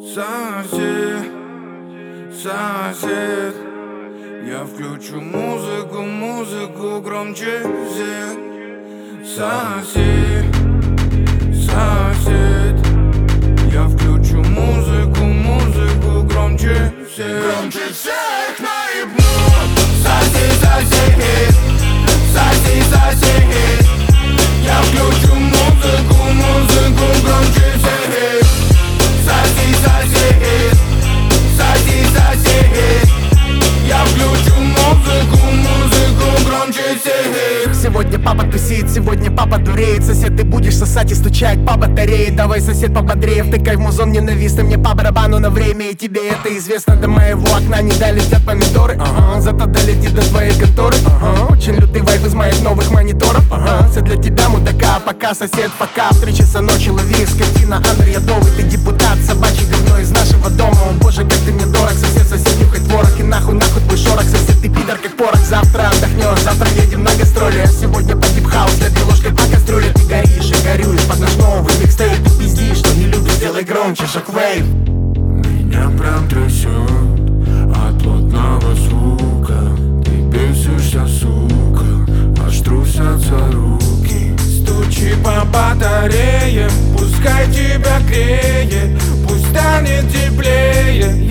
Сосед, сосед, я включу музыку, музыку громче всех. Сосед, сосед, я включу музыку, музыку громче всех. Громче всех наебну. Сосед, сосед, сосед, сосед, я включу музыку, музыку громче всех. Сосед, сосед, сосед, сосед, я включу музыку, музыку громче всех. Сегодня папа тусит, сегодня папа дуреет. Сосед, ты будешь сосать и стучать по батарее. Давай, сосед, пободрее, втыкай в музон ненавистный. Мне по барабану на время, и тебе это известно. До моего окна не долетят помидоры, зато долетит до твоей конторы. Очень лютый вайб из моих новых мониторов. Все для тебя, мудака, пока, сосед, пока. В 3 часа ночи лови, скотина, Андрей Ядовый. Ты депутат, собачий говно из нашего дома. О боже, как ты мне дорог, сосед, сосед, нюхай творог. И нахуй, нахуй твой шорох, сосед, ты пидор как порох. Завтра отдохнешь, завтра едем на гастроли. Сегодня по дип-хаус, для ложкой по кастрюле. Ты горишь и горюешь под наш новый микстейп. Ты пиздишь, что не любишь, сделай громче, шоквейв. Меня прям трясет от плотного звука. Ты бесишься, сука, аж трусятся руки. Стучи по батарее, пускай тебя греет, пусть станет теплее.